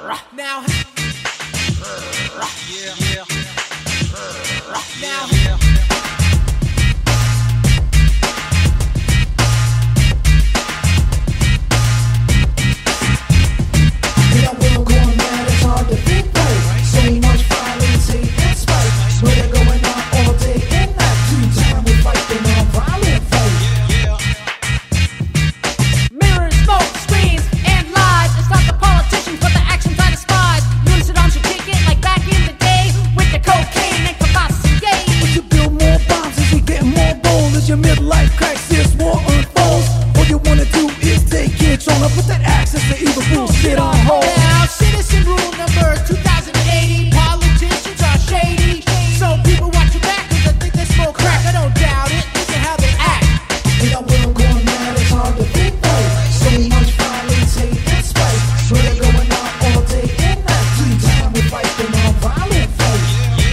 Now, now, world going mad, it's hard to think right. So much violence, hate, and spite. Murder going on all day and night. 2 times we fight the non-violent fight. mirrors, smoke, screens, and lies. It's not the politicians, but the actions I despise. You and Saddam should kick it like back in the day with the cocaine and Cavassier. As you build more bombs, as you get more bold, as your midlife crisis war unfolds. All you wanna do is take control and put that access to evil bullshit on hold. Now, citizen rule number 2080. Politicians are shady. So people watch your back because I think they smoke crack. I don't doubt it. Look at how they act. In a world going mad, it's hard to think right. So much violence, hate, and spite. Murder going on all day and night. 2 times we fight the non-violent fight.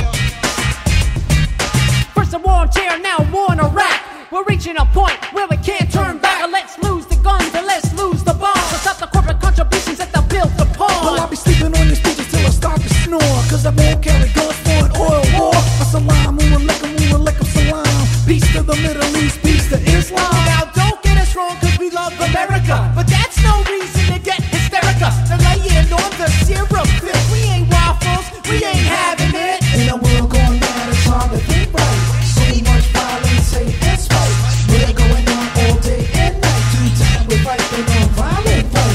First a war on terror, now a war in Iraq. We're reaching a point where we can't turn back. Let's lose the guns and let's lose the bombs. Let's stop the corporate contributions that they'll build upon. Well, I'll be sleeping on your speeches till I start to snore. Cause I won't carry guns for an oil war. Assalamu alaikum salam. Peace to the Middle East, peace to Islam. Now don't get us wrong cause we love America, but that's no reason to get hysterical. They're laying on the syrup fit. We ain't waffles, we ain't having it. In a world going mad, it's hard to think right. So much violence, hate, and spite. Murder going on all day and night. 2 times we fight the non-violent fight.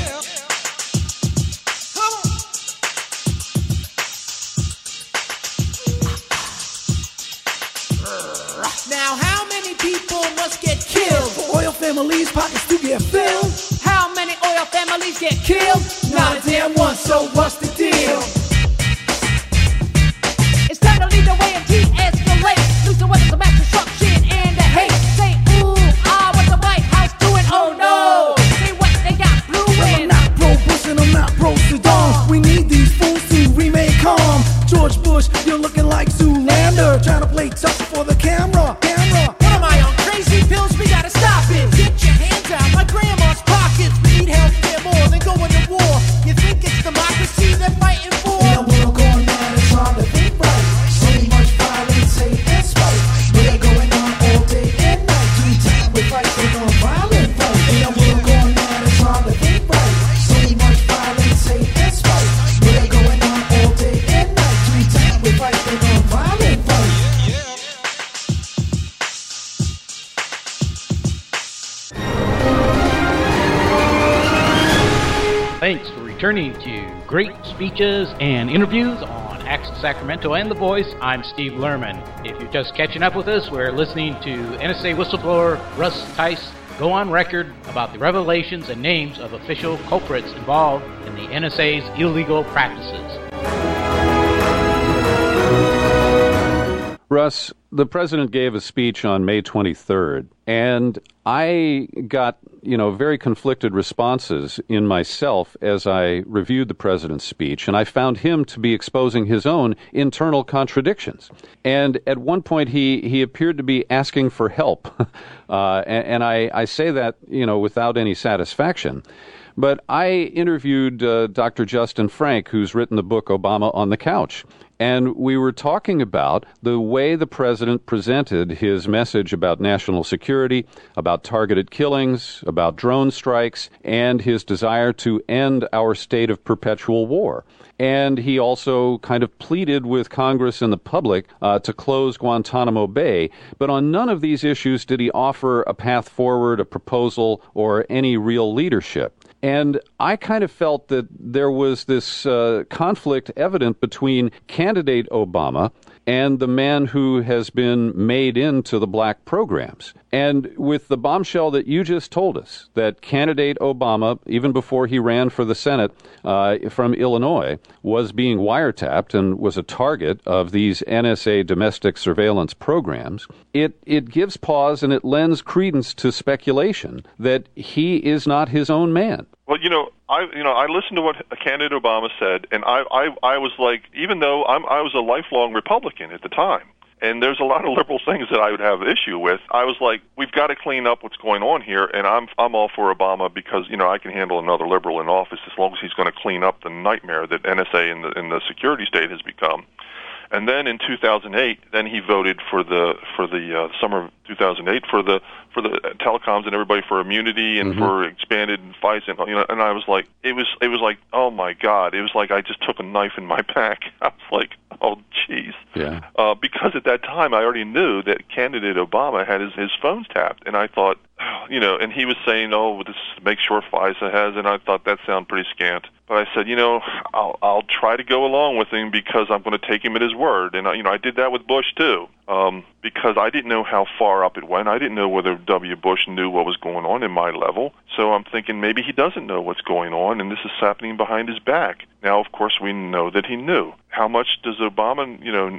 Now how many people must get killed? For oil families, pockets to get filled. How many oil families get killed? Not a damn one, so what's the deal? It's time to lead the way and de-escalate. Lose the weapons of mass destruction and the hate. Say ooh, ah, what's the White House doing? Oh no! Say what they got I'm brewing. not pro-Bush and I'm not pro-Saddam. We need these fools to remain calm. George Bush, you're looking like Zoolander. Trying to play tough for the camera. What am I on crazy pills? We gotta stop it. Get your hands out my grandma's pockets. We need health care more than going to war. You think it's democracy they're fighting for? In a world going mad, it's hard to think right. So much violence, hate, and spite. Murder going on all day and night. 2 times we fight the non-violent fight. In a world going mad, it's hard to think right. So much violence, hate, and spite. Murder going on all day and night. 2 times we fight the non-violent fight. Thanks for returning to Great Speeches and Interviews on Access Sacramento and The Voice. I'm Steve Lerman. If you're just catching up with us, we're listening to NSA whistleblower Russ Tice go on record about the revelations and names of official culprits involved in the NSA's illegal practices. Russ, the president gave a speech on May 23rd, and I got, very conflicted responses in myself as I reviewed the president's speech, and I found him to be exposing his own internal contradictions. And at one point, he appeared to be asking for help, and I say that, without any satisfaction. But I interviewed Dr. Justin Frank, who's written the book Obama on the Couch. And we were talking about the way the president presented his message about national security, about targeted killings, about drone strikes, and his desire to end our state of perpetual war. And he also kind of pleaded with Congress and the public to close Guantanamo Bay. But on none of these issues did he offer a path forward, a proposal, or any real leadership. And I kind of felt that there was this conflict evident between candidate Obama and the man who has been made into the black programs. And with the bombshell that you just told us, that candidate Obama, even before he ran for the Senate from Illinois, was being wiretapped and was a target of these NSA domestic surveillance programs, it gives pause and it lends credence to speculation that he is not his own man. Well, I listened to what candidate Obama said, and I was like, even though I was a lifelong Republican at the time, And there's a lot of liberal things that I would have issue with. I was like, we've got to clean up what's going on here, and I'm all for Obama because, I can handle another liberal in office as long as he's going to clean up the nightmare that NSA and the security state has become. And then in 2008, then he voted for the summer of 2008 for the telecoms and everybody for immunity and for expanded FISA. And I was like, it was like, oh my God, it was like I just took a knife in my back. I was like, oh jeez, yeah. Because at that time I already knew that candidate Obama had his phones tapped, and I thought, and he was saying, oh, this make sure FISA has, and I thought that sounded pretty scant. But I said, I'll try to go along with him because I'm going to take him at his word. And, I did that with Bush, too, because I didn't know how far up it went. I didn't know whether W. Bush knew what was going on in my level. So I'm thinking maybe he doesn't know what's going on, and this is happening behind his back. Now, of course, we know that he knew. How much does Obama,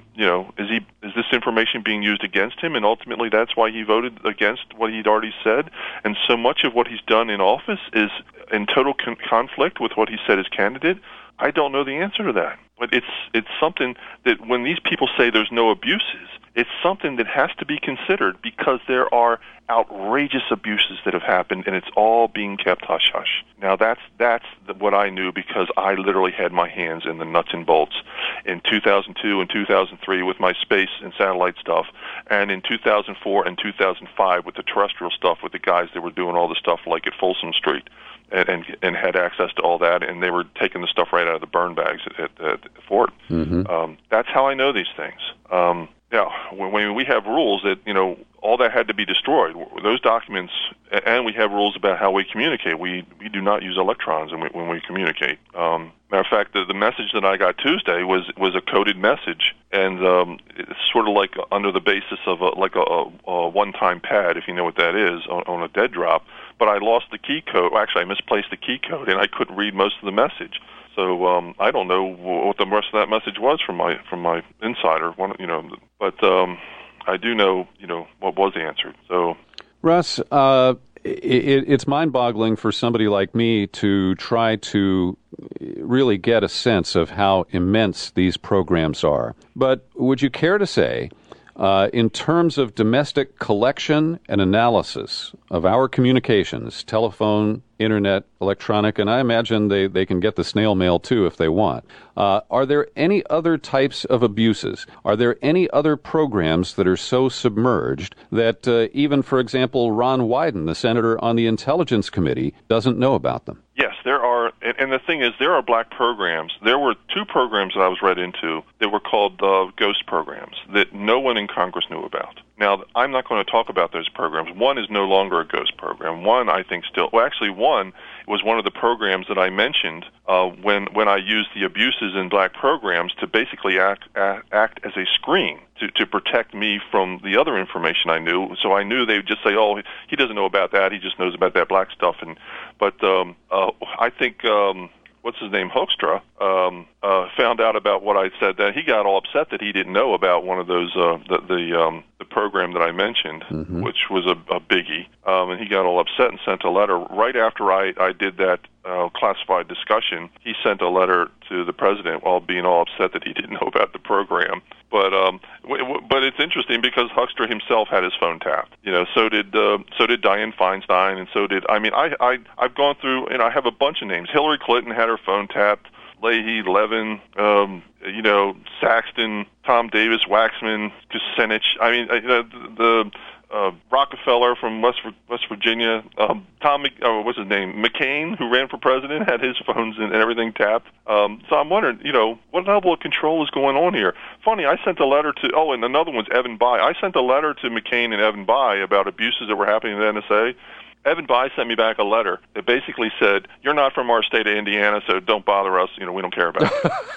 is this information being used against him? And ultimately, that's why he voted against what he'd already said. And so much of what he's done in office is in total conflict with what he said as candidate. I don't know the answer to that. But it's something that when these people say there's no abuses, it's something that has to be considered because there are outrageous abuses that have happened, and it's all being kept hush-hush. Now, that's what I knew because I literally had my hands in the nuts and bolts in 2002 and 2003 with my space and satellite stuff, and in 2004 and 2005 with the terrestrial stuff with the guys that were doing all the stuff like at Folsom Street. And had access to all that, and they were taking the stuff right out of the burn bags at the fort. That's how I know these things. When we have rules that, all that had to be destroyed, those documents, and we have rules about how we communicate. We do not use electrons when we communicate. Matter of fact, the message that I got Tuesday was a coded message, and it's sort of like under the basis of a one-time pad, if you know what that is, on a dead drop. But I lost the key code. Well, actually, I misplaced the key code, and I couldn't read most of the message. So I don't know what the rest of that message was from my insider. But I do know what was answered. So, Russ, it's mind-boggling for somebody like me to try to really get a sense of how immense these programs are. But would you care to say, in terms of domestic collection and analysis of our communications, telephone, internet, electronic, and I imagine they can get the snail mail too if they want. Are there any other types of abuses? Are there any other programs that are so submerged that even, for example, Ron Wyden, the senator on the Intelligence Committee, doesn't know about them? Yes, there are, and the thing is, there are black programs. There were two programs that I was read into that were called ghost programs that no one in Congress knew about. Now, I'm not going to talk about those programs. One is no longer a ghost program. One, I think, one was one of the programs that I mentioned when I used the abuses in black programs to basically act as a screen to protect me from the other information I knew. So I knew they would just say, oh, he doesn't know about that. He just knows about that black stuff. But I think what's his name, Hoekstra, found out about what I said. Then he got all upset that he didn't know about one of those the program that I mentioned, which was a biggie, and he got all upset and sent a letter right after I did that classified discussion. He sent a letter to the president while being all upset that he didn't know about the program. But it's interesting because Hoekstra himself had his phone tapped. So did Dianne Feinstein, and so did I've gone through, and I have a bunch of names. Hillary Clinton had her phone tapped. Leahy, Levin, Saxton, Tom Davis, Waxman, Kucinich. The Rockefeller from West Virginia, what's his name, McCain, who ran for president, had his phones and everything tapped. So I'm wondering, what level of control is going on here? Funny, I sent a letter to, and another one's Evan Bayh. I sent a letter to McCain and Evan Bayh about abuses that were happening in the NSA. Evan Bayh sent me back a letter that basically said, you're not from our state of Indiana, so don't bother us. We don't care about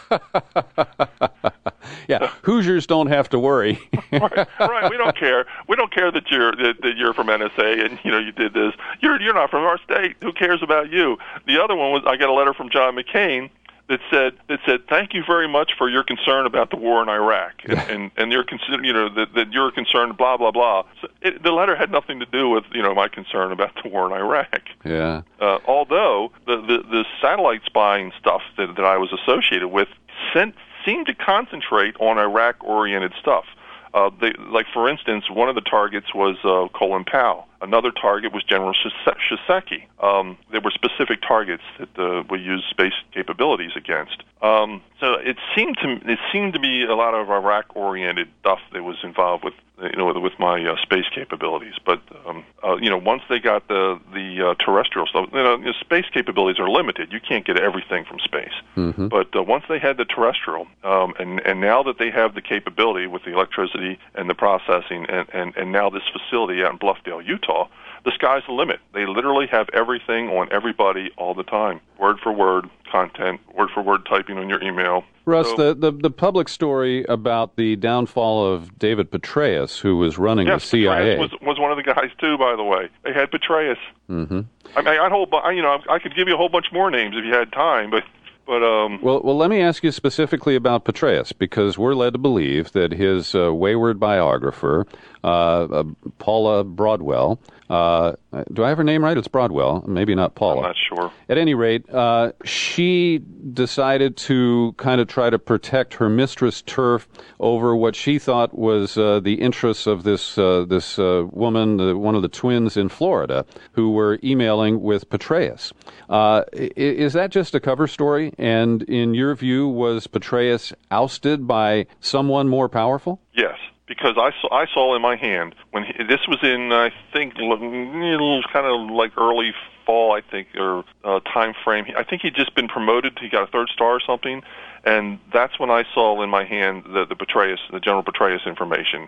it. Yeah, Hoosiers don't have to worry. right. We don't care. We don't care that you're from NSA and you did this. You're not from our state. Who cares about you? The other one was I got a letter from John McCain that said thank you very much for your concern about the war in Iraq and you're that you're concerned blah blah blah. So the letter had nothing to do with my concern about the war in Iraq. Yeah. Although the satellite spying stuff that I was associated with seemed to concentrate on Iraq-oriented stuff. Like, for instance, one of the targets was Colin Powell. Another target was General Shinseki. There were specific targets that we used space capabilities against. So it seemed to be a lot of Iraq-oriented stuff that was involved with with my space capabilities. But once they got the terrestrial stuff, space capabilities are limited. You can't get everything from space. Mm-hmm. But once they had the terrestrial, and now that they have the capability with the electricity and the processing, and now this facility out in Bluffdale, Utah, the sky's the limit. They literally have everything on everybody all the time, word for word content, word for word typing on your email. Russ, the public story about the downfall of David Petraeus, who was running the CIA, was one of the guys too. By the way, they had Petraeus. Mm-hmm. I mean, I could give you a whole bunch more names if you had time, but. Well, let me ask you specifically about Petraeus, because we're led to believe that his wayward biographer, Paula Broadwell, do I have her name right? It's Broadwell, maybe not Paula. I'm not sure. At any rate, she decided to kind of try to protect her mistress turf over what she thought was the interests of this woman, one of the twins in Florida, who were emailing with Petraeus. Is that just a cover story? And in your view, was Petraeus ousted by someone more powerful? Yes. Because I saw in my hand when this was in, I think, kind of like early fall, I think, or time frame. I think he'd just been promoted. He got a 3rd star or something, and that's when I saw in my hand the General Petraeus information.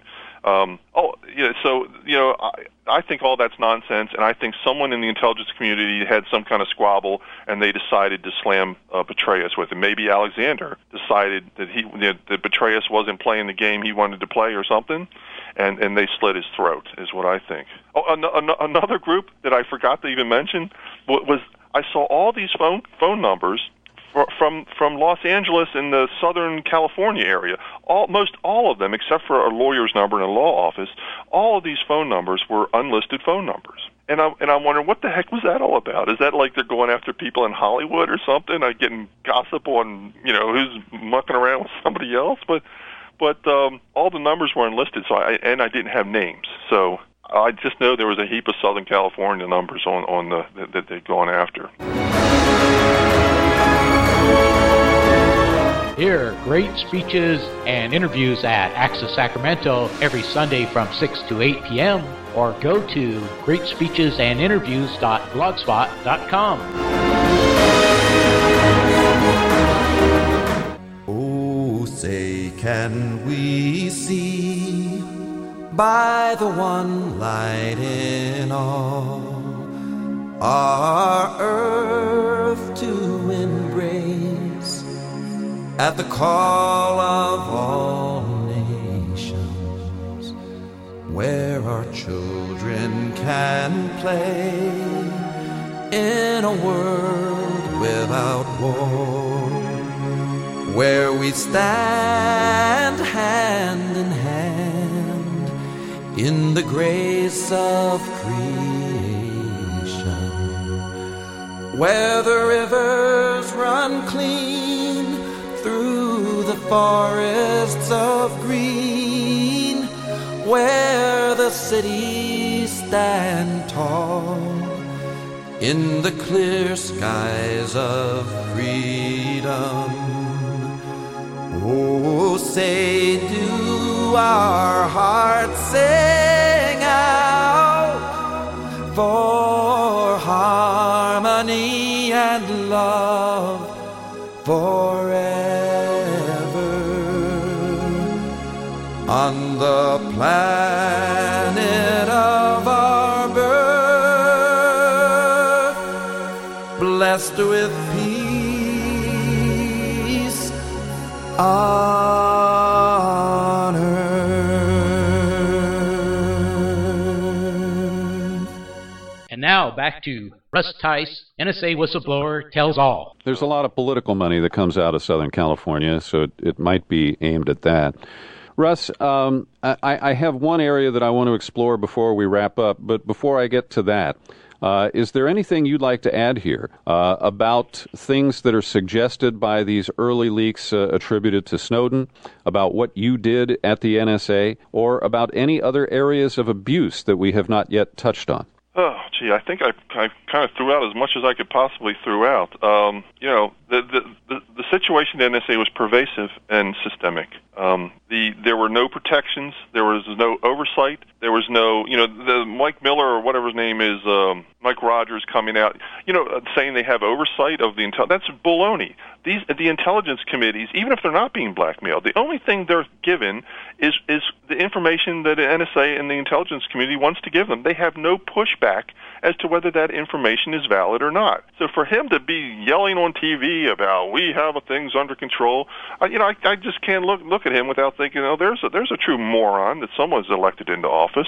I think all that's nonsense, and I think someone in the intelligence community had some kind of squabble, and they decided to slam Petraeus with it. Maybe Alexander decided that that Petraeus wasn't playing the game he wanted to play or something, and they slit his throat, is what I think. Oh, another group that I forgot to even mention was I saw all these phone numbers from Los Angeles in the Southern California area. Almost all of them, except for a lawyer's number in a law office, all of these phone numbers were unlisted phone numbers. And I'm wondering, what the heck was that all about? Is that like they're going after people in Hollywood or something, getting gossip on who's mucking around with somebody else? But all the numbers were unlisted, so I didn't have names. So I just know there was a heap of Southern California numbers on that they'd gone after. Hear great speeches and interviews at Access Sacramento every Sunday from 6 to 8 p.m. or go to greatspeechesandinterviews.blogspot.com. Oh, say can we see by the one light in all our earth to embrace, at the call of all nations, where our children can play in a world without war, where we stand hand in hand in the grace of creation, where the rivers run clean through the forests of green, where the cities stand tall in the clear skies of freedom. Oh, say do our hearts sing out for harmony and love forever on the planet of our birth, blessed with peace on earth. And now back to Russ Tice, NSA whistleblower, tells all. There's a lot of political money that comes out of Southern California, so it might be aimed at that. Russ, I have one area that I want to explore before we wrap up, but before I get to that, Is there anything you'd like to add here about things that are suggested by these early leaks attributed to Snowden, about what you did at the NSA, or about any other areas of abuse that we have not yet touched on? Oh, gee, I think I kind of threw out as much as I could possibly throw out. The situation at NSA was pervasive and systemic. There were no protections. There was no oversight. There was no, the Mike Miller or whatever his name is, Mike Rogers coming out, saying they have oversight of the intel. That's baloney. The intelligence committees, even if they're not being blackmailed, the only thing they're given is the information that the NSA and the intelligence community wants to give them. They have no pushback as to whether that information is valid or not. So for him to be yelling on TV about we have things under control, I just can't look at him without thinking, there's a true moron that someone's elected into office.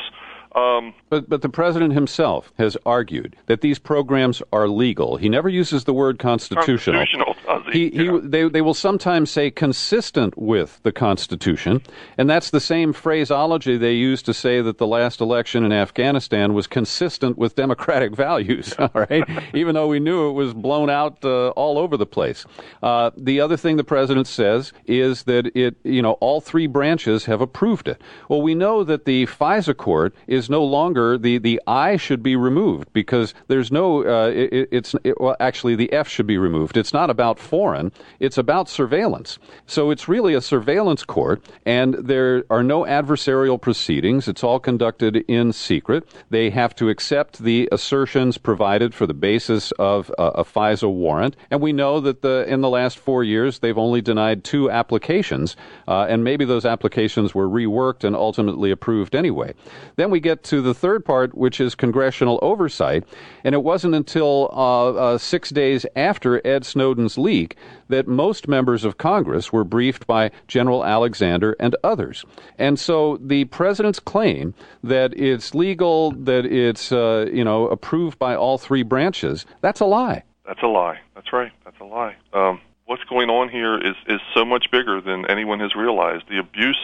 But the president himself has argued that these programs are legal. He never uses the word constitutional. They will sometimes say consistent with the Constitution, and that's the same phraseology they use to say that the last election in Afghanistan was consistent with democratic values, all right? Even though we knew it was blown out all over the place. The other thing the president says is that all three branches have approved it. Well, we know that the FISA court is no longer, the I should be removed because there's no, actually the F should be removed. It's not about foreign, it's about surveillance. So it's really a surveillance court, and there are no adversarial proceedings. It's all conducted in secret. They have to accept the assertions provided for the basis of a FISA warrant, and we know that in the last 4 years they've only denied 2 applications, and maybe those applications were reworked and ultimately approved anyway. Then we get to the third part, which is congressional oversight, and it wasn't until 6 days after Ed Snowden's leak that most members of Congress were briefed by General Alexander and others. And so the president's claim that it's legal, that it's approved by all three branches, that's a lie. That's a lie. That's right. That's a lie. What's going on here is so much bigger than anyone has realized. The abuse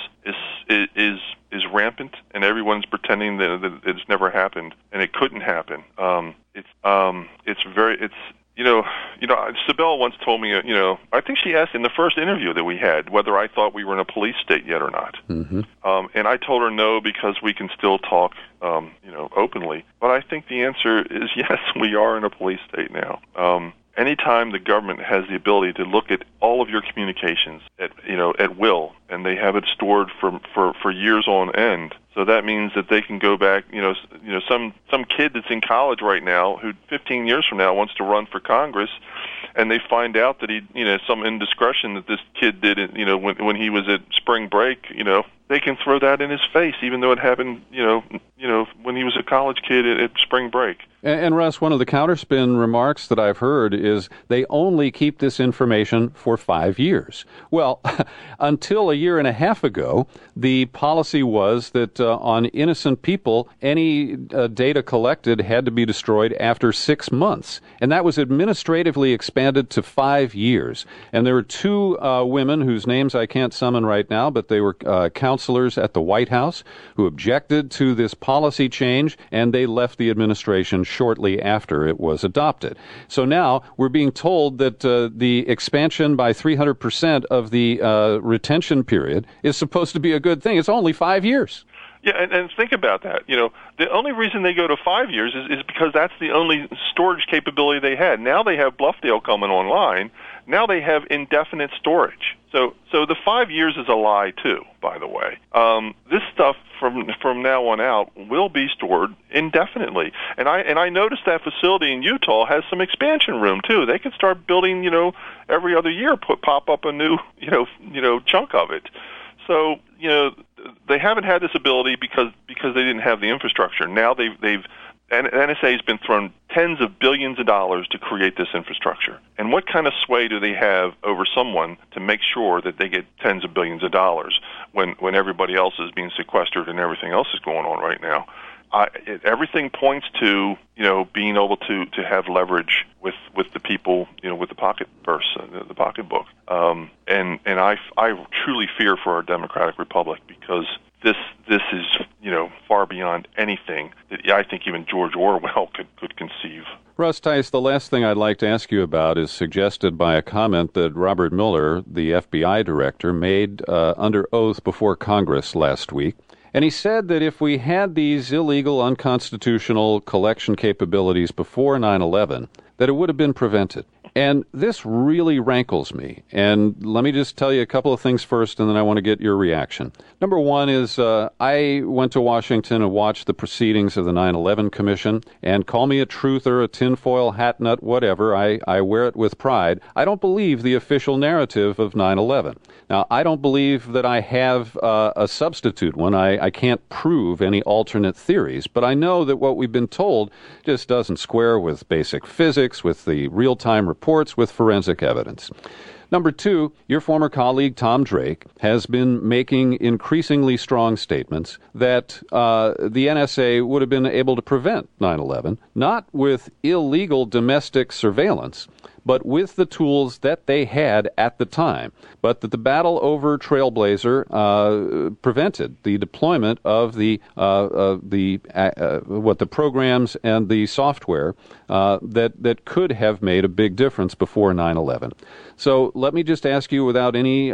is rampant, and everyone's pretending that it's never happened, and it couldn't happen. Sibel once told me, I think she asked in the first interview that we had whether I thought we were in a police state yet or not. Mm-hmm. And I told her no, because we can still talk, openly. But I think the answer is yes, we are in a police state now. Anytime the government has the ability to look at all of your communications at will, and they have it stored for years on end, so that means that they can go back. Some kid that's in college right now who 15 years from now wants to run for Congress, and they find out that he, some indiscretion that this kid did, when he was at spring break, they can throw that in his face, even though it happened, when he was a college kid at spring break. And Russ, one of the counterspin remarks that I've heard is they only keep this information for 5 years. Well, until a year and a half ago, the policy was that on innocent people, any data collected had to be destroyed after 6 months. And that was administratively expanded to 5 years. And there were 2 women whose names I can't summon right now, but they were counselors at the White House who objected to this policy change, and they left the administration shortly after it was adopted. So now we're being told that the expansion by 300% of the retention period is supposed to be a good thing. It's only 5 years. Yeah, and think about that. The only reason they go to 5 years is because that's the only storage capability they had. Now they have Bluffdale coming online. Now they have indefinite storage. So the 5 years is a lie too, by the way. This stuff from now on out will be stored indefinitely. And I noticed that facility in Utah has some expansion room too. They can start building, every other year, pop up a new, chunk of it. So, they haven't had this ability because they didn't have the infrastructure. Now NSA has been thrown tens of billions of dollars to create this infrastructure. And what kind of sway do they have over someone to make sure that they get tens of billions of dollars when everybody else is being sequestered and everything else is going on right now? Everything points to being able to have leverage with the people, with the pocket purse, the pocketbook, and I truly fear for our democratic republic, because this is far beyond anything that I think even George Orwell could conceive. Russ Tice, the last thing I'd like to ask you about is suggested by a comment that Robert Mueller, the FBI director, made under oath before Congress last week. And he said that if we had these illegal, unconstitutional collection capabilities before 9/11, that it would have been prevented. And this really rankles me. And let me just tell you a couple of things first, and then I want to get your reaction. Number one is I went to Washington and watched the proceedings of the 9/11 Commission, and call me a truther, a tinfoil hat nut, whatever. I wear it with pride. I don't believe the official narrative of 9/11. Now, I don't believe that I have a substitute one. I can't prove any alternate theories, but I know that what we've been told just doesn't square with basic physics, with the real-time reports, with forensic evidence. Number two, your former colleague Tom Drake has been making increasingly strong statements that the NSA would have been able to prevent 9/11, not with illegal domestic surveillance, but with the tools that they had at the time, but that the battle over Trailblazer prevented the deployment of the programs and the software that could have made a big difference before 9/11. So let me just ask you, without any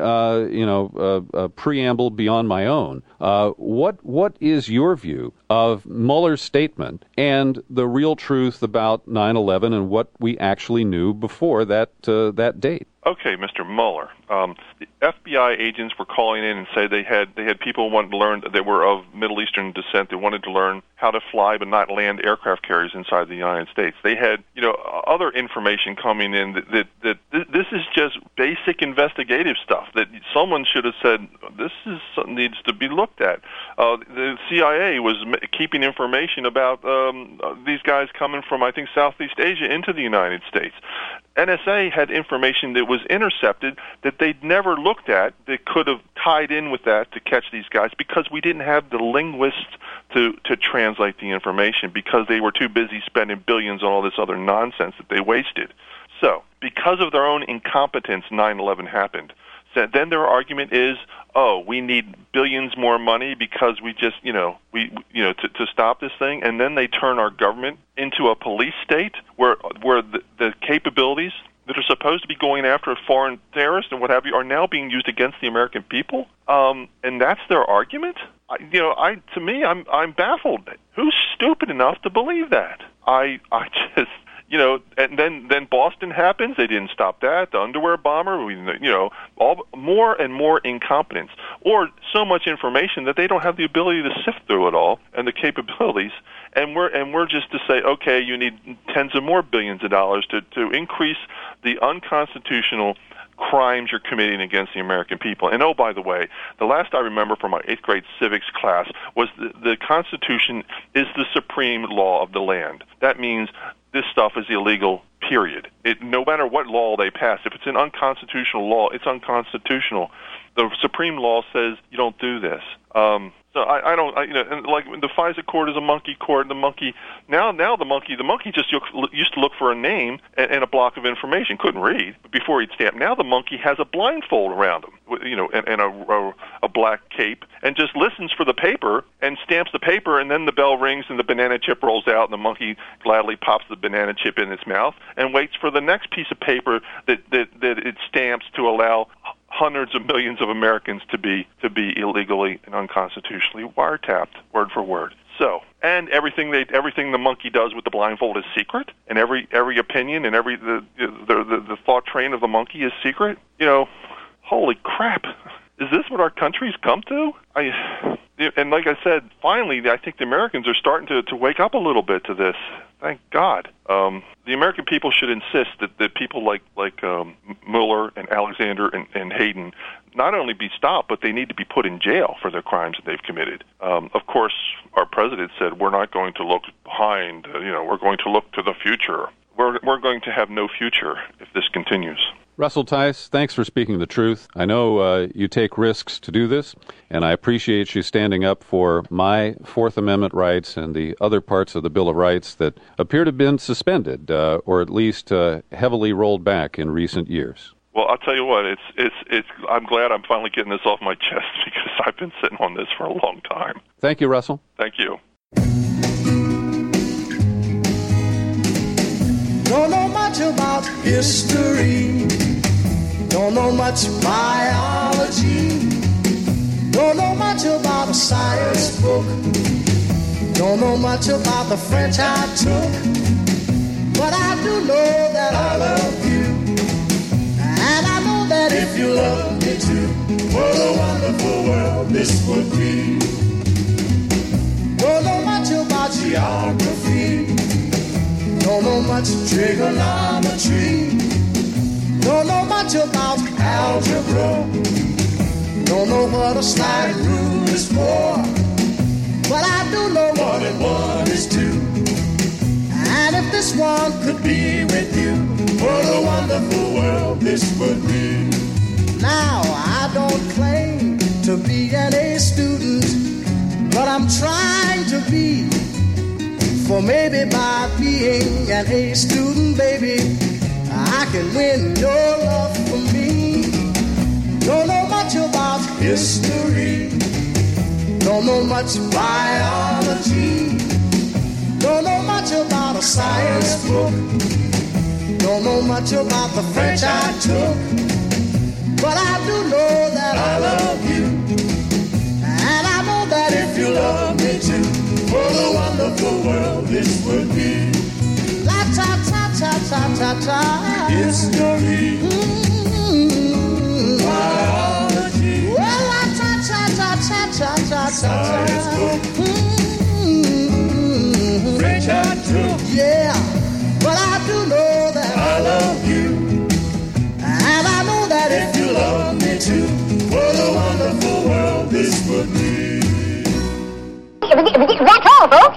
preamble beyond my own, what is your view of Mueller's statement and the real truth about 9/11 and what we actually knew before that date? Okay, Mr. Mueller. The FBI agents were calling in and say they had people who wanted to learn that were of Middle Eastern descent. They wanted to learn how to fly but not land aircraft carriers inside the United States. They had other information coming in that this is just basic investigative stuff that someone should have said this is something needs to be looked at. The CIA was keeping information about these guys coming from, I think, Southeast Asia into the United States. NSA had information that was intercepted that they'd never looked at that could have tied in with that to catch these guys, because we didn't have the linguists to translate the information, because they were too busy spending billions on all this other nonsense that they wasted. So, because of their own incompetence, 9/11 happened. So then their argument is, we need billions more money because we just, to stop this thing, and then they turn our government into a police state where the capabilities that are supposed to be going after foreign terrorists and what have you are now being used against the American people, and that's their argument. To me, I'm baffled. Who's stupid enough to believe that? I just. And then Boston happens. They didn't stop that. The underwear bomber. All more and more incompetence, or so much information that they don't have the ability to sift through it all and the capabilities. And we're just to say, okay, you need tens of more billions of dollars to increase the unconstitutional crimes you're committing against the American people. And by the way, the last I remember from my 8th grade civics class was the Constitution is the supreme law of the land. That means this stuff is illegal, period. No matter what law they pass, if it's an unconstitutional law, it's unconstitutional. The supreme law says you don't do this. So and like the FISA court is a monkey court. The monkey now the monkey just used to look for a name and a block of information. Couldn't read before he'd stamp. Now the monkey has a blindfold around him, and a black cape, and just listens for the paper and stamps the paper, and then the bell rings and the banana chip rolls out, and the monkey gladly pops the banana chip in its mouth and waits for the next piece of paper that it stamps to allow hundreds of millions of Americans to be illegally and unconstitutionally wiretapped, word for word. So, and everything the monkey does with the blindfold is secret, and every opinion and every the thought train of the monkey is secret. Holy crap! Is this what our country's come to? And like I said, finally, I think the Americans are starting to wake up a little bit to this. Thank God. The American people should insist that people like Mueller and Alexander and Hayden not only be stopped, but they need to be put in jail for their crimes that they've committed. Of course, our president said we're not going to look behind. We're going to look to the future. We're going to have no future if this continues. Russell Tice, thanks for speaking the truth. I know you take risks to do this, and I appreciate you standing up for my Fourth Amendment rights and the other parts of the Bill of Rights that appear to have been suspended, or at least heavily rolled back in recent years. Well, I'll tell you what, it's. I'm glad I'm finally getting this off my chest because I've been sitting on this for a long time. Thank you, Russell. Thank you. Don't know much about history. Don't know much biology. Don't know much about a science book. Don't know much about the French I took. But I do know that I love you. And I know that if you love me too, what a wonderful world this would be. Don't know much about geography. Don't know much trigonometry. Don't know much about algebra. Don't know what a slide rule is for. But I do know 1 and 1 is 2. And if this one could be with you, what a wonderful world this would be. Now, I don't claim to be an A student, but I'm trying to be. For maybe by being an A student, baby, I can win your love for me. Don't know much about history. Don't know much biology. Don't know much about a science book. Don't know much about the French I took. But I do know that I love you. And I know that if you love me too, what a wonderful world this would be. La ta ta ta ta ta ta. History. Biology. Well, la ta ta ta ta ta ta ta. Science book. French I took. Yeah, but I do know that I love you. And I know that if you love me too, what a wonderful world this would be. That's all, folks.